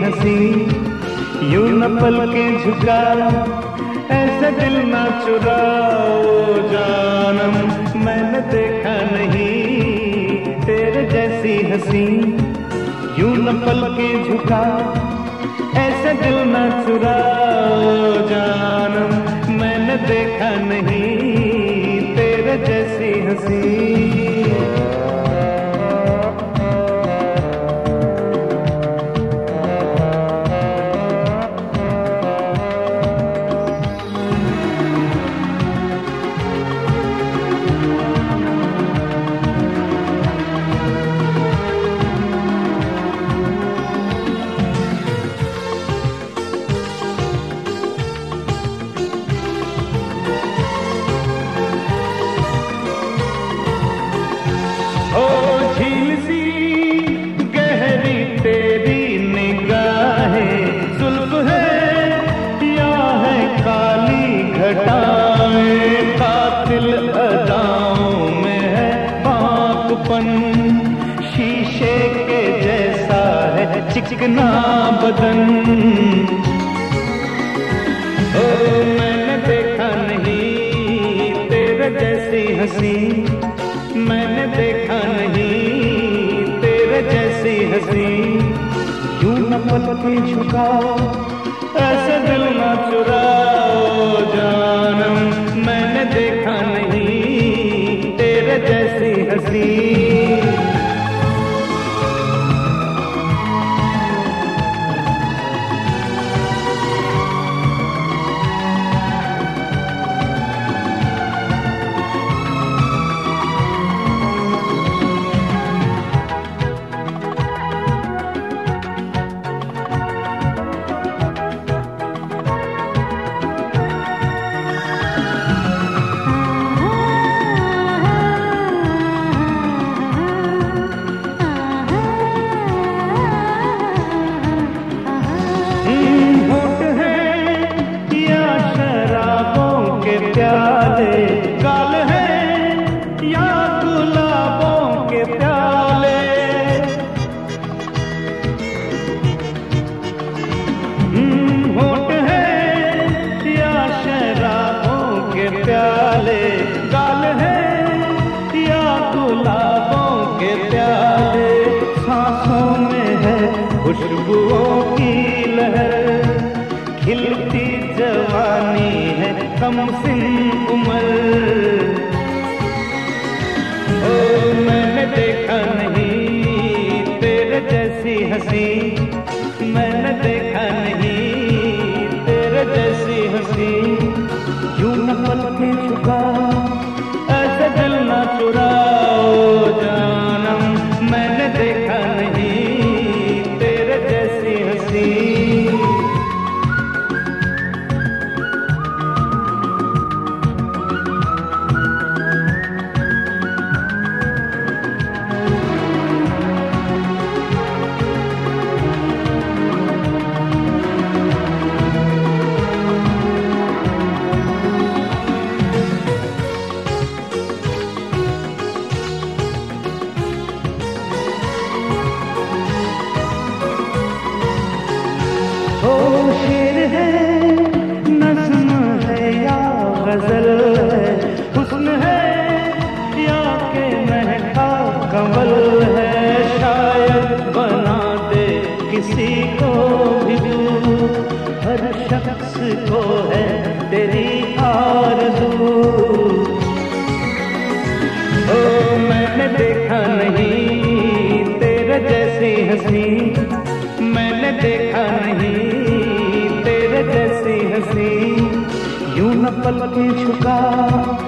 हंसी, यूं न पलकें झुका, ऐसा दिल ना चुराओ जानम, मैंने देखा नहीं तेरे जैसी हंसी, यूं न पलकें झुका, ऐसा दिल ना चुराओ जानम, मैंने देखा नहीं तेरे जैसी हंसी। शीशे के जैसा है चिकना बदन, ओ मैंने देखा नहीं तेरे जैसी हंसी, मैंने देखा नहीं तेरे जैसी हंसी, यूं न पलकें झुकाओ, ऐसे दिल ना चुराओ जानम, मैंने देखा नहीं तेरे जैसी हंसी। गाल है या गुलाबों के प्याले, होठ है या शराबों के प्याले, गाल है या गुलाबों के प्याले, सांसों में है खुशबुओं की लहर, खिलती जवानी है कम सिन उम्र, ओ मैंने देखा नहीं तेरे जैसी हंसी, मैंने देखा नहीं तेरे जैसी हंसी, यूं न पलकें झुका, ऐसे दिल ना चुराओ जानम, मैंने देखा नहीं तेरे जैसी हंसी। शेर है नज़्म है या गजल है, हुस्न है या के महका कमल है, शायद बना दे किसी को भी तू, हर शख्स को है तेरी आरज़ू, ओ मैंने देखा नहीं तेरे जैसी हंसी, मैंने देखा नहीं तेरे जैसी हंसी, यूं न पलकें झुका,